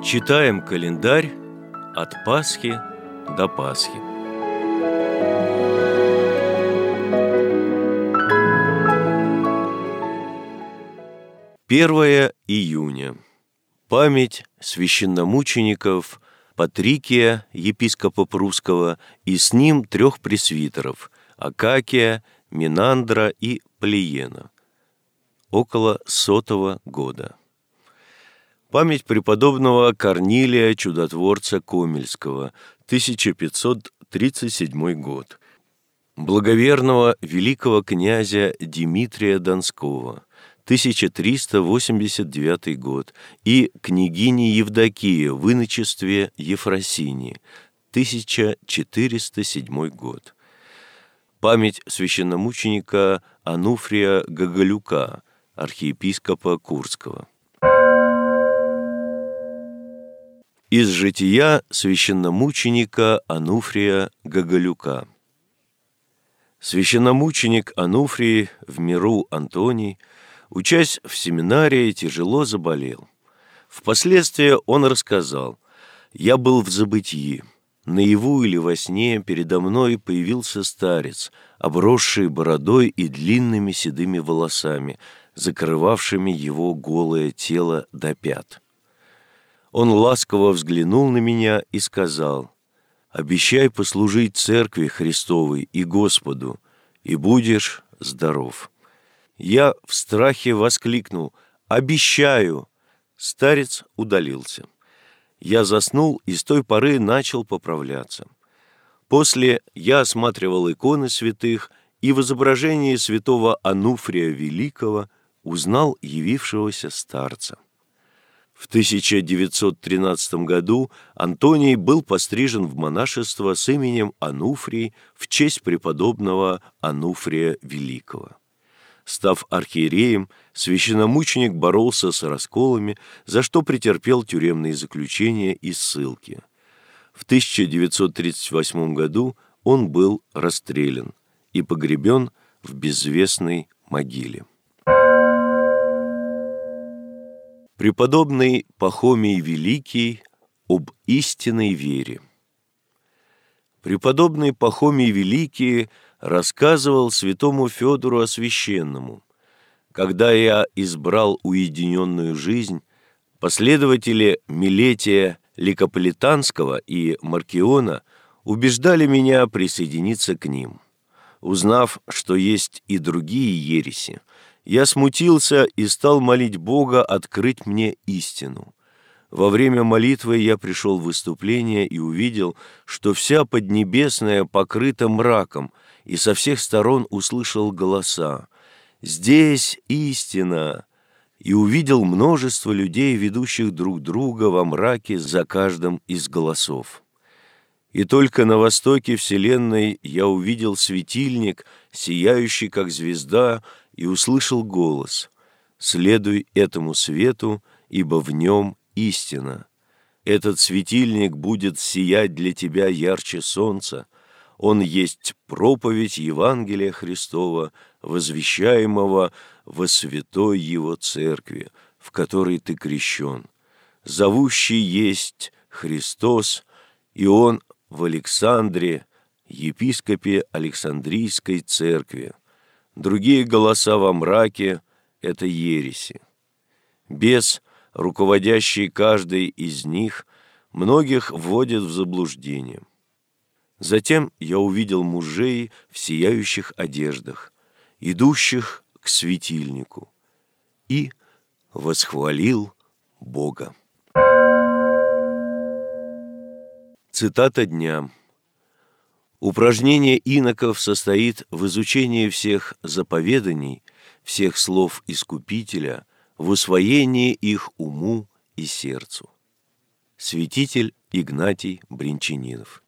Читаем календарь от Пасхи до Пасхи. Первое июня. Память священномучеников Патрикия, епископа Прусского, и с ним 3 пресвитеров – Акакия, Минандра и Плиена. Около 100 года. Память преподобного Корнилия Чудотворца Комельского, 1537 год. Благоверного великого князя Дмитрия Донского, 1389 год, и княгини Евдокии в иночестве Ефросинии, 1407 год. Память священномученика Ануфрия Гоголюка, архиепископа Курского. Из жития священномученика Ануфрия Гоголюка. Священномученик Ануфрий, в миру Антоний, учась в семинарии, тяжело заболел. Впоследствии он рассказал: «Я был в забытии. Наяву или во сне передо мной появился старец, обросший бородой и длинными седыми волосами, закрывавшими его голое тело до пят. Он ласково взглянул на меня и сказал: «Обещай послужить Церкви Христовой и Господу, и будешь здоров». Я в страхе воскликнул: «Обещаю!» Старец удалился. Я заснул и с той поры начал поправляться. После я осматривал иконы святых и в изображении святого Ануфрия Великого узнал явившегося старца. В 1913 году Антоний был пострижен в монашество с именем Ануфрий в честь преподобного Ануфрия Великого. Став архиереем, священномученик боролся с расколами, за что претерпел тюремные заключения и ссылки. В 1938 году он был расстрелян и погребен в безвестной могиле. Преподобный Пахомий Великий об истинной вере. Преподобный Пахомий Великий рассказывал святому Федору Освященному: «Когда я избрал уединенную жизнь, последователи Милетия Ликополитанского и Маркиона убеждали меня присоединиться к ним. Узнав, что есть и другие ереси, я смутился и стал молить Бога открыть мне истину. Во время молитвы я пришел в выступление и увидел, что вся Поднебесная покрыта мраком, и со всех сторон услышал голоса: «Здесь истина!» и увидел множество людей, ведущих друг друга во мраке за каждым из голосов. И только на востоке вселенной я увидел светильник, сияющий как звезда, и услышал голос: «Следуй этому свету, ибо в нем истина. Этот светильник будет сиять для тебя ярче солнца. Он есть проповедь Евангелия Христова, возвещаемого во святой Его Церкви, в которой ты крещен. Зовущий есть Христос, и Он в Александре, епископе Александрийской Церкви. Другие голоса во мраке – это ереси. Бес, руководящий каждой из них, многих вводит в заблуждение». Затем я увидел мужей в сияющих одеждах, идущих к светильнику, и восхвалил Бога. Цитата дня. Упражнение иноков состоит в изучении всех заповеданий, всех слов Искупителя, в усвоении их уму и сердцу. Святитель Игнатий Бринчанинов.